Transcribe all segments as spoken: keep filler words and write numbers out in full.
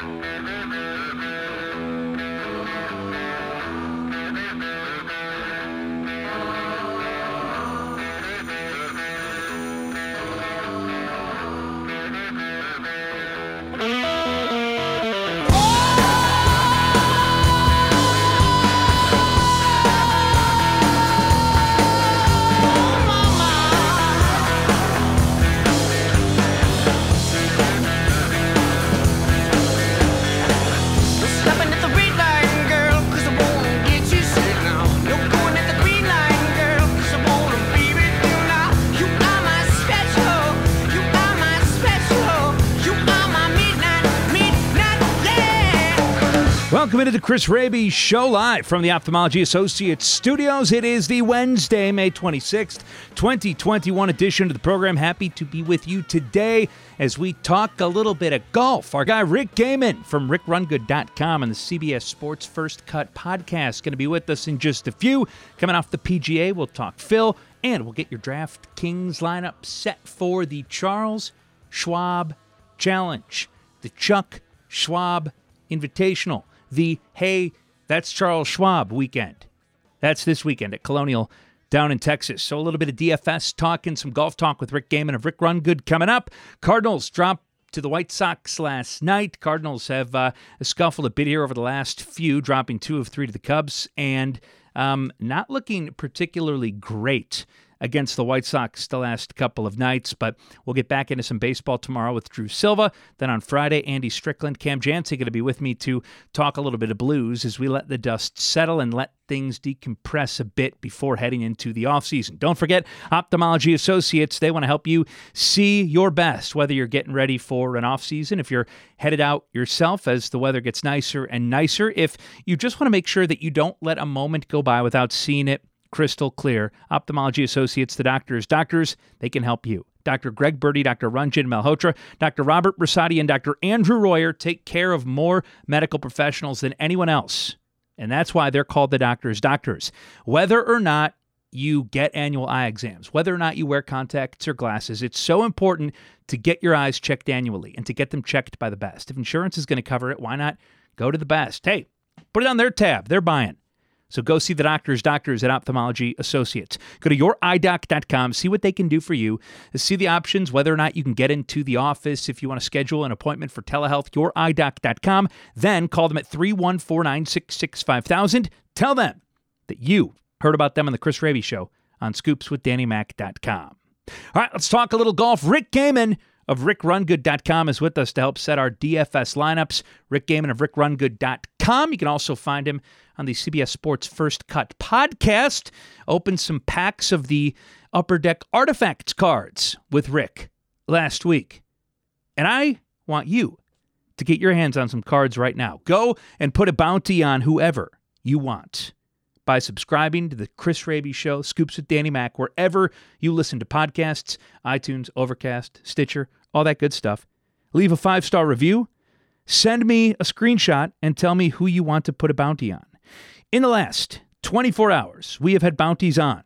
Welcome into the Chris Raby Show live from the Ophthalmology Associates studios. It is the Wednesday, May twenty-sixth, twenty twenty-one edition of the program. Happy to be with you today as we talk a little bit of golf. Our guy Rick Gehman from Rick Run Good dot com and the C B S Sports First Cut podcast going to be with us in just a few. Coming off the P G A, we'll talk Phil, and we'll get your DraftKings lineup set for the Charles Schwab Challenge, the Chuck Schwab Invitational, the Hey, That's Charles Schwab weekend. That's this weekend at Colonial down in Texas. So a little bit of D F S talk and some golf talk with Rick Gehman of Rick Run Good coming up. Cardinals dropped to the White Sox last night. Cardinals have uh, scuffled a bit here over the last few, dropping two of three to the Cubs, and um, not looking particularly great against the White Sox the last couple of nights, but we'll get back into some baseball tomorrow with Drew Silva. Then on Friday, Andy Strickland, Cam Jansen going to be with me to talk a little bit of Blues as we let the dust settle and let things decompress a bit before heading into the offseason. Don't forget, Ophthalmology Associates, they want to help you see your best, whether you're getting ready for an offseason, if you're headed out yourself as the weather gets nicer and nicer, if you just want to make sure that you don't let a moment go by without seeing it crystal clear. Ophthalmology Associates, the doctors. Doctors, they can help you. Doctor Greg Birdie, Doctor Ranjan Malhotra, Doctor Robert Brasati, and Doctor Andrew Royer take care of more medical professionals than anyone else. And that's why they're called the doctors' doctors. Whether or not you get annual eye exams, whether or not you wear contacts or glasses, it's so important to get your eyes checked annually and to get them checked by the best. If insurance is going to cover it, why not go to the best? Hey, put it on their tab. They're buying. So go see the doctors, doctors at Ophthalmology Associates. Go to your eye doc dot com, see what they can do for you, see the options, whether or not you can get into the office if you want to schedule an appointment for telehealth, your eye doc dot com. Then call them at three one four, nine six six, five thousand. Tell them that you heard about them on the Chris Raby Show on scoops with danny mac dot com. All right, let's talk a little golf. Rick Gehman of Rick Run Good dot com is with us to help set our D F S lineups. Rick Gehman of Rick Run Good dot com. You can also find him on the C B S Sports First Cut podcast. Opened some packs of the Upper Deck Artifacts cards with Rick last week. And I want you to get your hands on some cards right now. Go and put a bounty on whoever you want by subscribing to the Chris Raby Show, Scoops with Danny Mac, wherever you listen to podcasts, iTunes, Overcast, Stitcher, all that good stuff. Leave a five-star review. Send me a screenshot and tell me who you want to put a bounty on. In the last twenty-four hours, we have had bounties on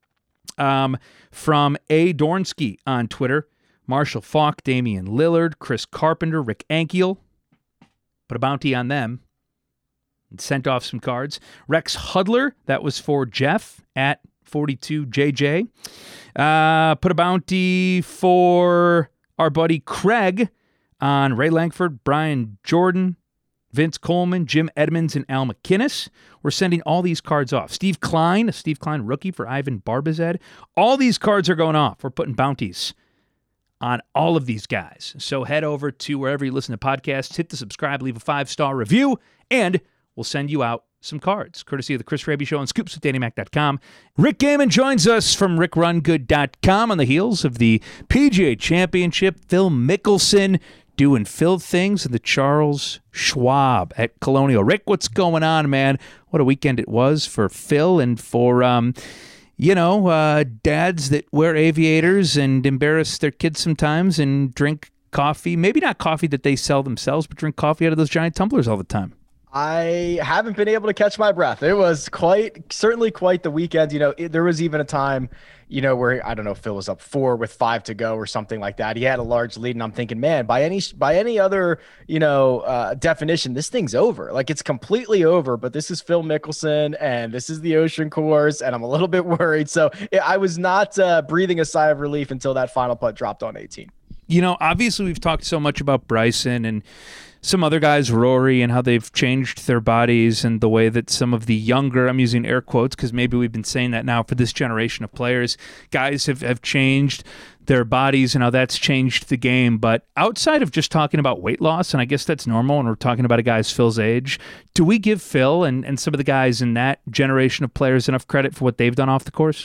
um, from A. Dornsky on Twitter, Marshall Falk, Damian Lillard, Chris Carpenter, Rick Ankiel. Put a bounty on them and sent off some cards. Rex Hudler, that was for Jeff at forty-two J J. Uh, put a bounty for our buddy Craig on Ray Langford, Brian Jordan, Vince Coleman, Jim Edmonds, and Al McInnes. We're sending all these cards off. Steve Klein, a Steve Klein rookie for Ivan Barbazed. All these cards are going off. We're putting bounties on all of these guys. So head over to wherever you listen to podcasts, hit the subscribe, leave a five-star review, and we'll send you out some cards, courtesy of the Chris Raby Show on scoops with danny mac dot com. Rick Gehman joins us from rick run good dot com on the heels of the P G A Championship. Phil Mickelson doing Phil things in the Charles Schwab at Colonial. Rick, what's going on, man? What a weekend it was for Phil and for, um, you know, uh, dads that wear aviators and embarrass their kids sometimes and drink coffee. Maybe not coffee that they sell themselves, but drink coffee out of those giant tumblers all the time. I haven't been able to catch my breath. It was quite, certainly quite the weekend. You know, it, there was even a time, you know, where I don't know, Phil was up four with five to go or something like that. He had a large lead, and I'm thinking, man, by any by any other, you know, uh, definition, this thing's over. Like, it's completely over. But this is Phil Mickelson, and this is the Ocean Course, and I'm a little bit worried. So I was not uh, breathing a sigh of relief until that final putt dropped on eighteen. You know, obviously we've talked so much about Bryson and some other guys, Rory, and how they've changed their bodies and the way that some of the younger, I'm using air quotes because maybe we've been saying that now for this generation of players, guys have, have changed their bodies and how that's changed the game. But outside of just talking about weight loss, and I guess that's normal when we're talking about a guy's Phil's age, do we give Phil and, and some of the guys in that generation of players enough credit for what they've done off the course?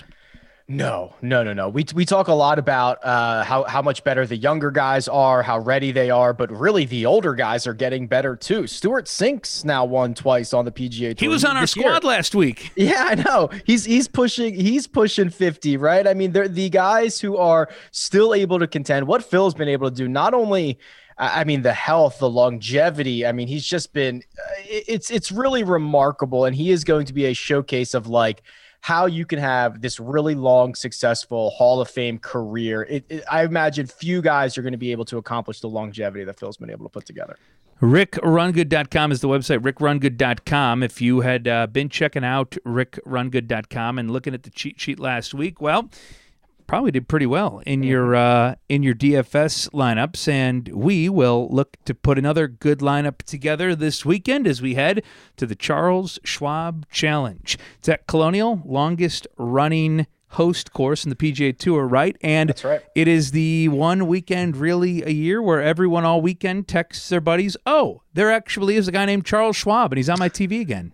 No, no, no, no. We we talk a lot about uh, how how much better the younger guys are, how ready they are, but really the older guys are getting better too. Stuart Sinks now won twice on the P G A Tour. He was on our squad year. last week. Yeah, I know. He's he's pushing he's pushing fifty, right? I mean, they're the guys who are still able to contend. What Phil's been able to do, not only I mean, the health, the longevity. I mean, he's just been it's it's really remarkable, and he is going to be a showcase of like how you can have this really long, successful Hall of Fame career. It, it, I imagine few guys are going to be able to accomplish the longevity that Phil's been able to put together. Rick Run Good dot com is the website, Rick Run Good dot com. If you had uh, been checking out Rick Run Good dot com and looking at the cheat sheet last week, well, probably did pretty well in your uh, in your D F S lineups, and we will look to put another good lineup together this weekend as we head to the Charles Schwab Challenge. It's at Colonial, longest running host course in the P G A Tour, right? And That's right. It is the one weekend really a year where everyone all weekend texts their buddies, oh, there actually is a guy named Charles Schwab, and he's on my T V again.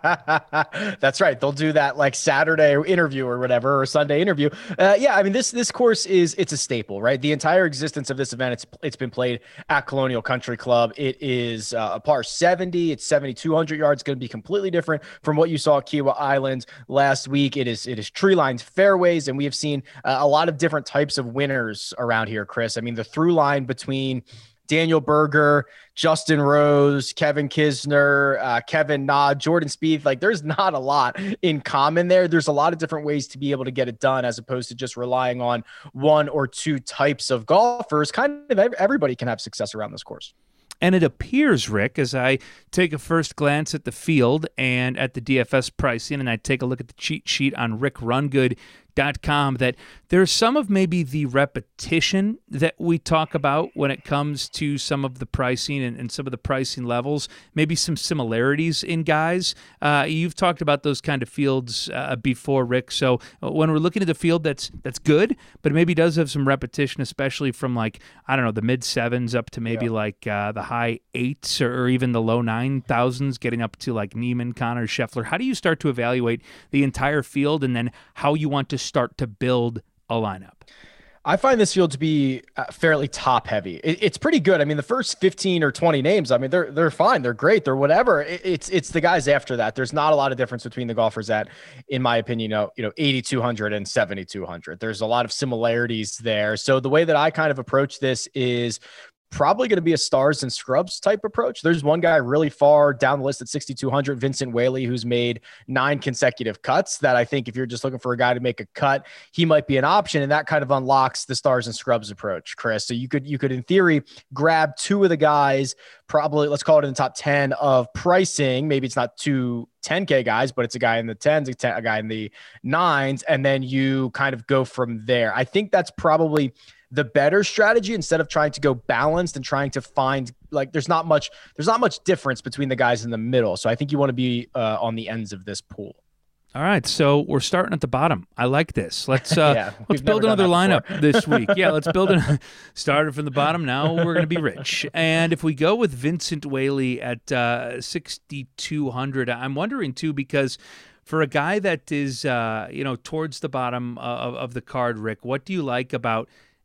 That's right. They'll do that like Saturday interview or whatever, or Sunday interview. Uh, yeah, I mean, this this course is, it's a staple, right? The entire existence of this event, it's it's been played at Colonial Country Club. It is uh, a par seventy. It's seventy-two hundred yards. It's going to be completely different from what you saw at Kiawah Island last week. It is it is tree-lined fairways, and we have seen uh, a lot of different types of winners around here, Chris. I mean, the through line between Daniel Berger, Justin Rose, Kevin Kisner, uh, Kevin Na, Jordan Spieth, like there's not a lot in common there. There's a lot of different ways to be able to get it done as opposed to just relying on one or two types of golfers. Kind of everybody can have success around this course. And it appears, Rick, as I take a first glance at the field and at the D F S pricing, and I take a look at the cheat sheet on Rick Run Good dot com, that there's some of maybe the repetition that we talk about when it comes to some of the pricing and, and some of the pricing levels, maybe some similarities in guys. Uh, you've talked about those kind of fields uh, before, Rick. So when we're looking at the field that's that's good, but it maybe does have some repetition, especially from like, I don't know, the mid sevens up to maybe yeah. like uh, the high eights or, or even the low nine thousands, getting up to like Neiman, Connor, Scheffler. How do you start to evaluate the entire field and then how you want to start to build a lineup? I find this field to be uh, fairly top heavy. It, it's pretty good. I mean, the first fifteen or twenty names, I mean, they're, they're fine. They're great. They're whatever. It, it's, it's the guys after that. There's not a lot of difference between the golfers at, in my opinion, you know, you know, eighty-two hundred and seventy-two hundred. There's a lot of similarities there. So the way that I kind of approach this is probably going to be a stars and scrubs type approach. There's one guy really far down the list at sixty-two hundred, Vincent Whaley, who's made nine consecutive cuts that I think if you're just looking for a guy to make a cut, he might be an option. And that kind of unlocks the stars and scrubs approach, Chris. So you could, you could in theory grab two of the guys, probably let's call it in the top ten of pricing. Maybe it's not two ten K guys, but it's a guy in the tens, a, ten, a guy in the nines. And then you kind of go from there. I think that's probably the better strategy instead of trying to go balanced and trying to find like there's not much there's not much difference between the guys in the middle. So I think you want to be uh, on the ends of this pool. All right, so we're starting at the bottom. I like this. Let's uh, yeah, let's build another lineup this week. Yeah, let's build it. Started from the bottom. Now we're going to be rich. And if we go with Vincent Whaley at uh, sixty-two hundred, I'm wondering too because for a guy that is uh, you know towards the bottom of, of the card, Rick, what do you like about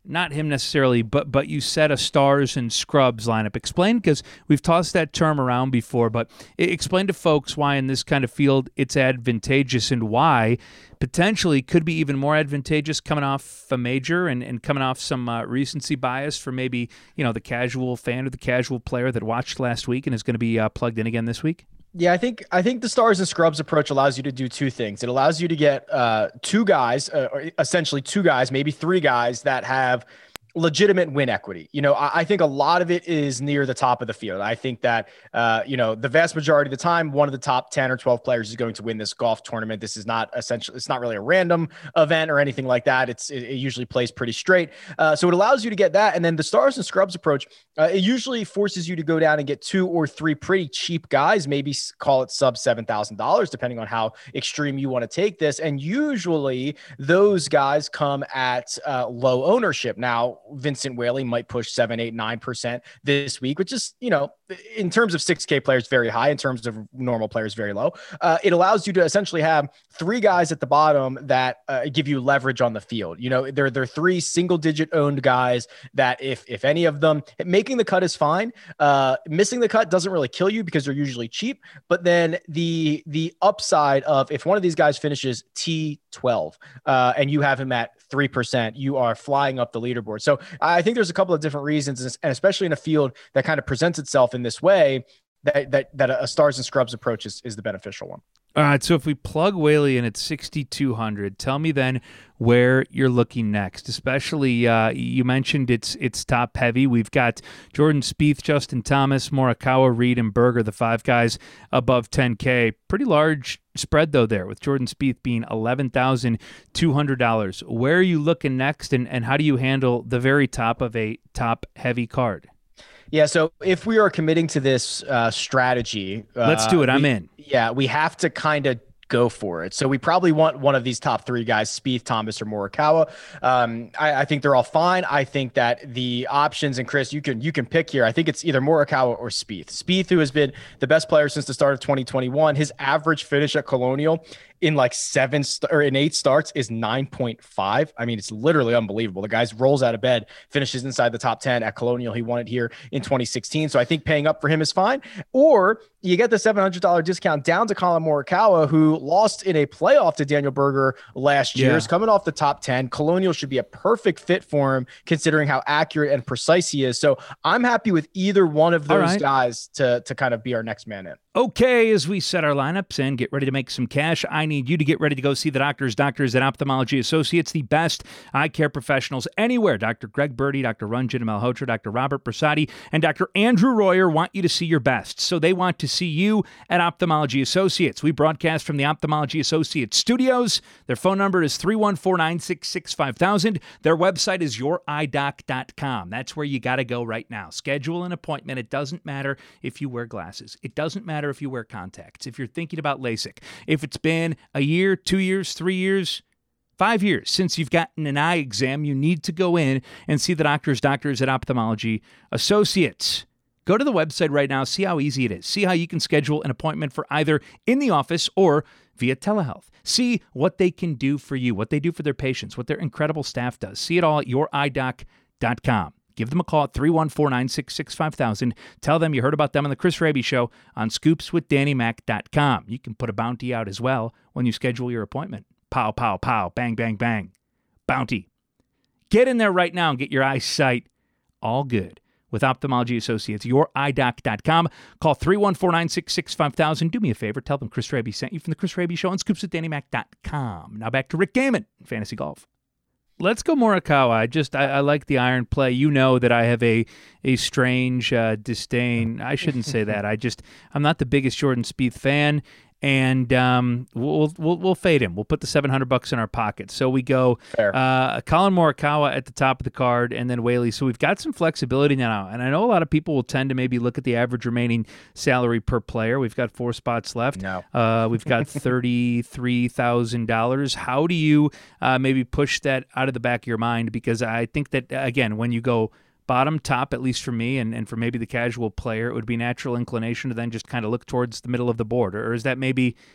not him necessarily, but but you said a stars and scrubs lineup. Explain, because we've tossed that term around before, but explain to folks why in this kind of field it's advantageous and why potentially could be even more advantageous coming off a major and, and coming off some uh, recency bias for maybe, you know, the casual fan or the casual player that watched last week and is going to be uh, plugged in again this week. Yeah, I think I think the stars and scrubs approach allows you to do two things. It allows you to get uh, two guys, uh, or essentially two guys, maybe three guys that have legitimate win equity. You know, I, I think a lot of it is near the top of the field. I think that, uh, you know, the vast majority of the time, one of the top ten or twelve players is going to win this golf tournament. This is not essentially, it's not really a random event or anything like that. It's, it, it usually plays pretty straight. Uh, so it allows you to get that. And then the stars and scrubs approach, uh, it usually forces you to go down and get two or three pretty cheap guys, maybe call it sub seven thousand dollars, depending on how extreme you want to take this. And usually those guys come at uh, low ownership. Now, Vincent Whaley might push seven, eight, nine percent this week, which is, you know, in terms of six K players, very high. In terms of normal players, very low. Uh, it allows you to essentially have three guys at the bottom that uh, give you leverage on the field. You know, they're, they're three single digit owned guys that if, if any of them making the cut is fine, uh, missing the cut doesn't really kill you because they're usually cheap. But then the, the upside of if one of these guys finishes T twelve uh, and you have him at three percent, you are flying up the leaderboard. So I think there's a couple of different reasons, and especially in a field that kind of presents itself in this way, that that that a stars and scrubs approach is, is the beneficial one. All right, so if we plug Whaley in at sixty-two hundred, tell me then where you're looking next. Especially, uh, you mentioned it's it's top heavy. We've got Jordan Spieth, Justin Thomas, Morikawa, Reed, and Berger, the five guys above ten K. Pretty large spread, though, there, with Jordan Spieth being eleven thousand two hundred dollars. Where are you looking next, and, and how do you handle the very top of a top-heavy card? Yeah, so if we are committing to this uh, strategy, uh, let's do it. I'm we, in. Yeah, we have to kind of go for it. So we probably want one of these top three guys, Spieth, Thomas, or Morikawa. Um, I, I think they're all fine. I think that the options, and Chris, you can you can pick here. I think it's either Morikawa or Spieth. Spieth, who has been the best player since the start of twenty twenty-one, his average finish at Colonial in like seven st- or in eight starts is nine point five. I mean, it's literally unbelievable. The guy rolls out of bed, finishes inside the top ten at Colonial. He won it here in twenty sixteen. So I think paying up for him is fine. Or you get the seven hundred dollars discount down to Colin Morikawa, who lost in a playoff to Daniel Berger last year. Yeah. Is coming off the top ten. Colonial should be a perfect fit for him, considering how accurate and precise he is. So I'm happy with either one of those right. guys to, to kind of be our next man in. Okay, as we set our lineups and get ready to make some cash, I need you to get ready to go see the doctors. Doctors at Ophthalmology Associates, the best eye care professionals anywhere. Doctor Greg Birdie, Doctor Ranjan Malhotra, Doctor Robert Prasadi, and Doctor Andrew Royer want you to see your best. So they want to see you at Ophthalmology Associates. We broadcast from the Ophthalmology Associates studios. Their phone number is three one four, nine six six, five thousand. Their website is your eye doc dot com. That's where you got to go right now. Schedule an appointment. It doesn't matter if you wear glasses. It doesn't matter if you wear contacts, if you're thinking about LASIK, if it's been a year, two years, three years, five years since you've gotten an eye exam, you need to go in and see the doctors, doctors at Ophthalmology Associates. Go to the website right now, see how easy it is. See how you can schedule an appointment for either in the office or via telehealth. See what they can do for you, what they do for their patients, what their incredible staff does. See it all at your eye doc dot com. Give them a call at three one four, nine six six, five thousand. Tell them you heard about them on the Chris Raby Show on scoops with danny mac dot com. You can put a bounty out as well when you schedule your appointment. Pow, pow, pow, bang, bang, bang. Bounty. Get in there right now and get your eyesight all good with Ophthalmology Associates, your eye doc dot com. Call three one four, nine six six, five thousand. Do me a favor. Tell them Chris Raby sent you from the Chris Raby Show on scoops with danny mac dot com. Now back to Rick Gehman in Fantasy Golf. Let's go Morikawa. I just, I, I like the iron play. You know that I have a a strange uh, disdain. I shouldn't say that. I just, I'm not the biggest Jordan Spieth fan, and um, we'll we'll we'll fade him. We'll put the seven hundred bucks in our pocket. So we go uh, Colin Morikawa at the top of the card, and then Whaley. So we've got some flexibility now, and I know a lot of people will tend to maybe look at the average remaining salary per player. We've got four spots left. No, uh, we've got thirty-three thousand dollars. How do you uh, maybe push that out of the back of your mind? Because I think that again, when you go bottom, top, at least for me, and, and for maybe the casual player, it would be natural inclination to then just kind of look towards the middle of the board. Or is that maybe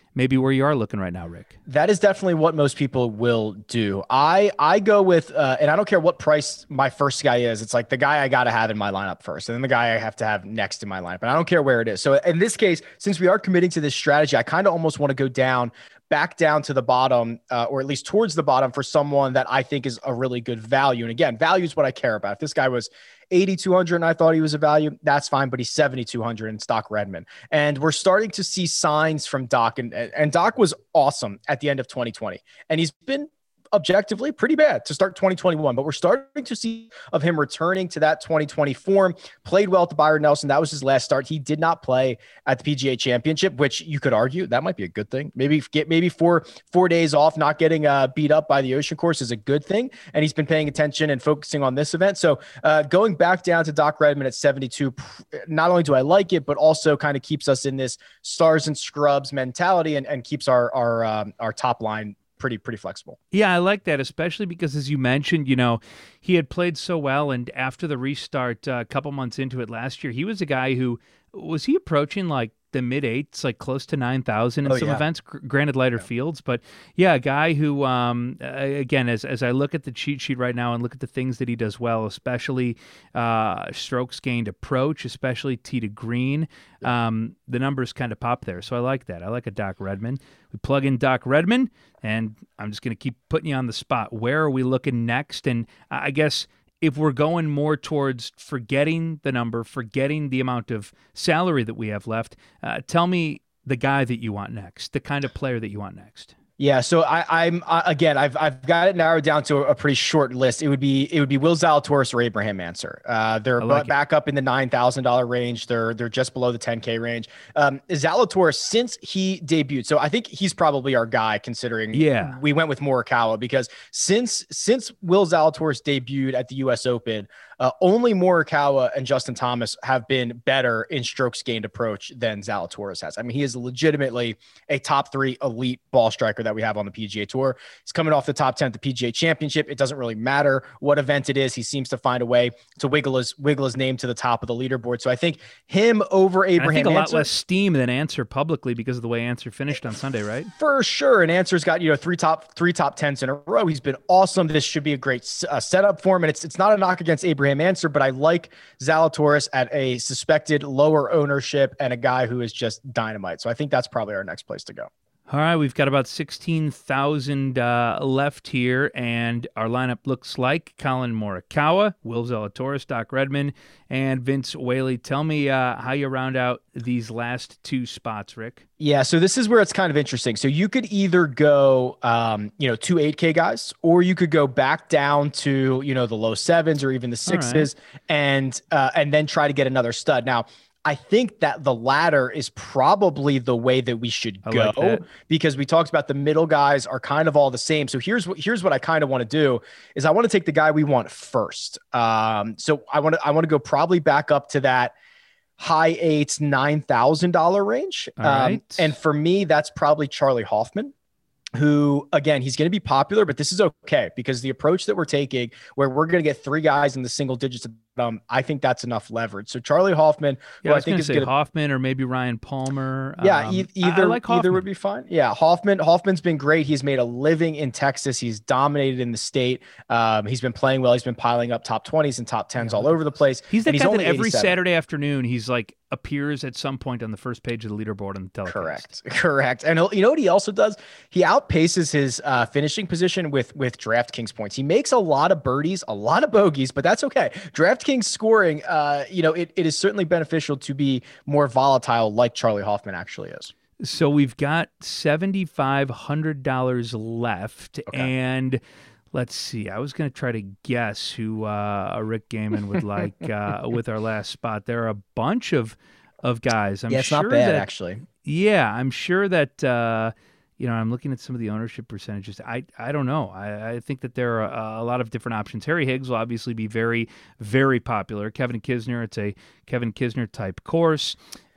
maybe where you are looking right now, Rick. That is definitely what most people will do. I I go with, uh, and I don't care what price my first guy is. It's like the guy I got to have in my lineup first, and then the guy I have to have next in my lineup. And I don't care where it is. So in this case, since we are committing to this strategy, I kind of almost want to go down, back down to the bottom, uh, or at least towards the bottom for someone that I think is a really good value. And again, value is what I care about. If this guy was eighty-two hundred and I thought he was a value, that's fine, but he's seventy-two hundred in Doc Redman. And we're starting to see signs from Doc, and, and Doc was awesome at the end of twenty twenty. And he's been objectively pretty bad to start twenty twenty-one, but we're starting to see of him returning to that twenty twenty form. Played well at the Byron Nelson. That was his last start. He did not play at the P G A Championship, which you could argue that might be a good thing. Maybe get maybe four four days off, not getting uh, beat up by the Ocean Course is a good thing. And he's been paying attention and focusing on this event. So uh, going back down to Doc Redman at seventy-two, not only do I like it, but also kind of keeps us in this stars and scrubs mentality, and, and keeps our our um, our top line pretty, pretty flexible. Yeah, I like that, especially because, as you mentioned, you know, he had played so well, and after the restart uh, a couple months into it last year, he was a guy who, was he approaching like the mid eights, like close to nine thousand in oh, some yeah. events, granted lighter yeah. fields, but yeah, a guy who, um, again, as as I look at the cheat sheet right now and look at the things that he does well, especially uh, strokes gained approach, especially tee to green, um, the numbers kind of pop there. So I like that. I like a Doc Redman. We plug in Doc Redman, and I'm just going to keep putting you on the spot. Where are we looking next? And I guess if we're going more towards forgetting the number, forgetting the amount of salary that we have left, uh, tell me the guy that you want next, the kind of player that you want next. Yeah, so I, I'm uh, again, I've I've got it narrowed down to a, a pretty short list. It would be it would be Will Zalatoris or Abraham Ancer. Uh, they're like back it. up in the nine thousand dollar range. They're they're just below the ten K range. Um, Zalatoris, since he debuted, so I think he's probably our guy, considering yeah. we went with Morikawa, because since since Will Zalatoris debuted at the U S Open, uh, only Morikawa and Justin Thomas have been better in strokes gained approach than Zalatoris has. I mean, he is legitimately a top three elite ball striker that we have on the P G A Tour. He's coming off the top ten at the P G A Championship. It doesn't really matter what event it is. He seems to find a way to wiggle his wiggle his name to the top of the leaderboard. So I think him over Abraham. And I think a lot Ancer, less steam than Ancer publicly because of the way Ancer finished on Sunday, right? For sure. And Ancer's got, you know, three top three top tens in a row. He's been awesome. This should be a great uh, setup for him. And it's it's not a knock against Abraham Ancer, but I like Zalatoris at a suspected lower ownership and a guy who is just dynamite. So I think that's probably our next place to go. All right, we've got about sixteen thousand uh, left here, and our lineup looks like Collin Morikawa, Will Zalatoris, Doc Redman, and Vince Whaley. Tell me uh, how you round out these last two spots, Rick. Yeah, so this is where it's kind of interesting. So you could either go, um, you know, two eight K guys, or you could go back down to, you know, the low sevens or even the sixes, right. and uh, and then try to get another stud. Now, I think that the latter is probably the way that we should go, like because we talked about the middle guys are kind of all the same. So here's what here's what I kind of want to do is I want to take the guy we want first. Um, so I want to I want to go probably back up to that high eights, nine thousand dollar range. All um, right. And for me, that's probably Charlie Hoffman, who, again, he's going to be popular, but this is okay because the approach that we're taking where we're going to get three guys in the single digits, um, I think that's enough leverage. So Charlie Hoffman, yeah, who I, I think gonna is say going to Hoffman or maybe Ryan Palmer. Yeah, um, e- either, I, I like either would be fine. Yeah, Hoffman, Hoffman's been great. He's made a living in Texas. He's dominated in the state. Um, he's been playing well. He's been piling up top twenties and top tens yeah. all over the place. He's the and guy he's that every eighty-seven. Saturday afternoon, he's like, appears at some point on the first page of the leaderboard on the telecast. Correct. Correct. And you know what he also does? He outpaces his uh, finishing position with, with DraftKings points. He makes a lot of birdies, a lot of bogeys, but that's okay. DraftKings scoring, uh, you know, it, it is certainly beneficial to be more volatile like Charlie Hoffman actually is. So we've got seven thousand five hundred dollars left, okay. and let's see. I was going to try to guess who uh, Rick Gehman would like uh, with our last spot. There are a bunch of of guys. I'm yeah, it's sure not bad, that, actually. Yeah, I'm sure that, uh, you know, I'm looking at some of the ownership percentages. I I don't know. I, I think that there are a, a lot of different options. Harry Higgs will obviously be very, very popular. Kevin Kisner, it's a Kevin Kisner type course.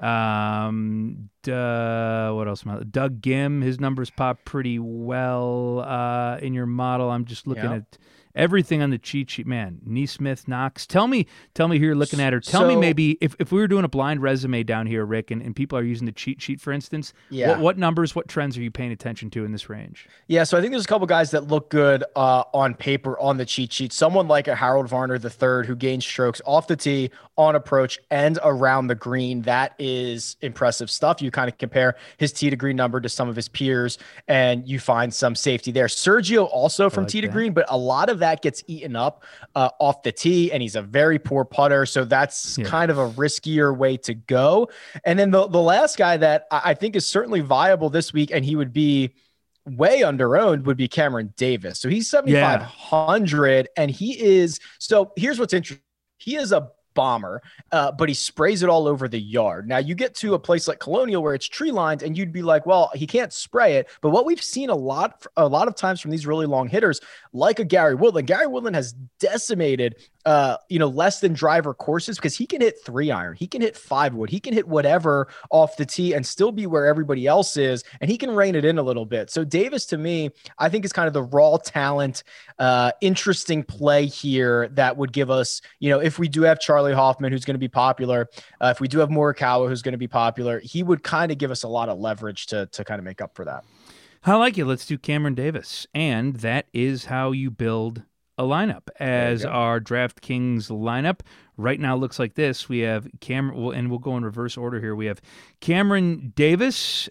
Um, uh, what else? Doug Gim, his numbers pop pretty well uh, in your model. I'm just looking yeah. at everything on the cheat sheet, man. Neesmith, Knox. Tell me, tell me who you're looking at, or tell so, me maybe if, if we were doing a blind resume down here, Rick, and, and people are using the cheat sheet, for instance, yeah. what, what numbers, what trends are you paying attention to in this range? Yeah, so I think there's a couple guys that look good uh, on paper on the cheat sheet. Someone like a Harold Varner the third who gains strokes off the tee, on approach, and around the green. That is impressive stuff. You kind of compare his tee to green number to some of his peers, and you find some safety there. Sergio also from like tee to that. green, but a lot of that gets eaten up uh, off the tee, and he's a very poor putter, so that's yeah. kind of a riskier way to go. And then the, the last guy that I think is certainly viable this week, and he would be way under owned, would be Cameron Davis. So he's seventy-five hundred, yeah. and he is, so here's what's interesting. He is a bomber, uh, but he sprays it all over the yard. Now you get to a place like Colonial where it's tree lined, and you'd be like, well, he can't spray it. But what we've seen a lot, a lot of times from these really long hitters, like a Gary Woodland, Gary Woodland has decimated, uh, you know, less than driver courses because he can hit three iron, he can hit five wood, he can hit whatever off the tee and still be where everybody else is, and he can rein it in a little bit. So Davis, to me, I think is kind of the raw talent, uh, interesting play here that would give us, you know, if we do have Charlie Hoffman, who's going to be popular, uh, if we do have Morikawa, who's going to be popular, he would kind of give us a lot of leverage to to kind of make up for that. I like it. Let's do Cameron Davis. And that is how you build a lineup. As our DraftKings lineup right now looks like this. We have Cameron, and we'll go in reverse order here. We have Cameron Davis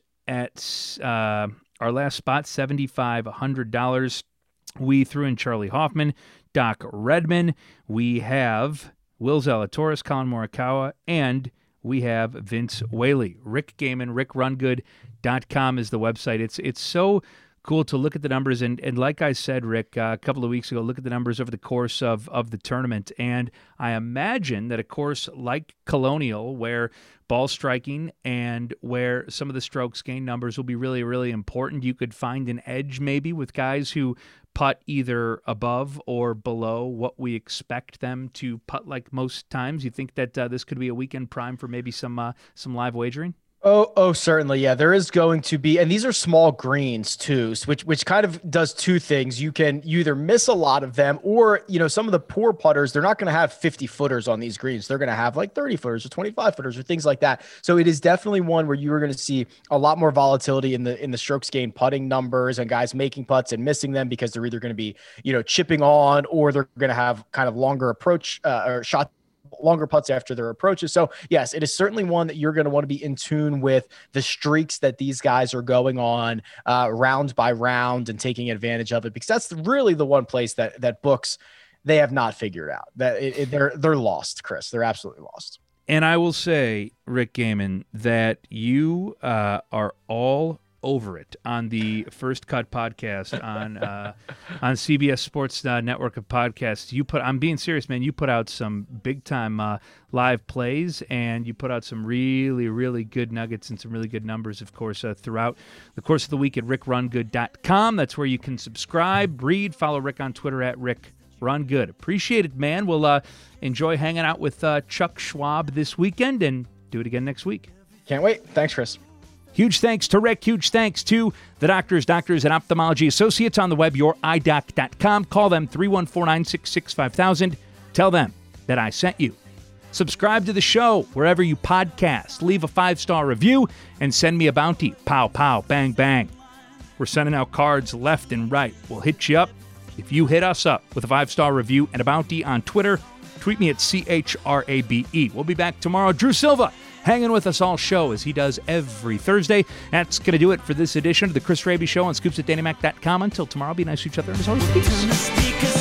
at uh, our last spot, seven thousand five hundred dollars. We threw in Charlie Hoffman, Doc Redman. We have Will Zalatoris, Colin Morikawa, and we have Vince Whaley. Rick Gehman, rick run good dot com is the website. It's it's so cool to look at the numbers. And, and like I said, Rick, uh, a couple of weeks ago, look at the numbers over the course of, of the tournament. And I imagine that a course like Colonial, where ball striking and where some of the strokes gain numbers will be really, really important, you could find an edge maybe with guys who putt either above or below what we expect them to putt like most times. You think that uh, this could be a weekend prime for maybe some uh, some live wagering? Oh, oh, certainly. Yeah, there is going to be, and these are small greens too, which which kind of does two things. You can you either miss a lot of them, or, you know, some of the poor putters, they're not going to have fifty footers on these greens. They're going to have like thirty footers or twenty-five footers or things like that. So it is definitely one where you are going to see a lot more volatility in the in the strokes gained putting numbers, and guys making putts and missing them because they're either going to be, you know, chipping on, or they're going to have kind of longer approach uh, or shot. longer putts after their approaches. So yes, it is certainly one that you're going to want to be in tune with the streaks that these guys are going on uh, round by round and taking advantage of it, because that's really the one place that, that books, they have not figured out that it, it, they're, they're lost, Chris. They're absolutely lost. And I will say, Rick Gehman, that you uh, are all over it on the First Cut podcast on uh, on C B S Sports uh, Network of podcasts. You put, I'm being serious, man. You put out some big time uh, live plays, and you put out some really, really good nuggets and some really good numbers, of course, uh, throughout the course of the week at rick run good dot com. That's where you can subscribe, read, follow Rick on Twitter at Rick Run Good. Appreciate it, man. We'll uh, enjoy hanging out with uh, Chuck Schwab this weekend, and do it again next week. Can't wait. Thanks, Chris. Huge thanks to Rick. Huge thanks to the doctors, doctors and ophthalmology associates on the web, your eye doc dot com. Call them three one four, nine six six, five thousand. Tell them that I sent you. Subscribe to the show wherever you podcast. Leave a five-star review and send me a bounty. Pow, pow, bang, bang. We're sending out cards left and right. We'll hit you up if you hit us up with a five-star review and a bounty on Twitter. Tweet me at C H R A B E. We'll be back tomorrow. Drew Silva hanging with us all show as he does every Thursday. That's going to do it for this edition of the Chris Raby Show on scoops at danny mac dot com. Until tomorrow, be nice to each other, and as always, peace.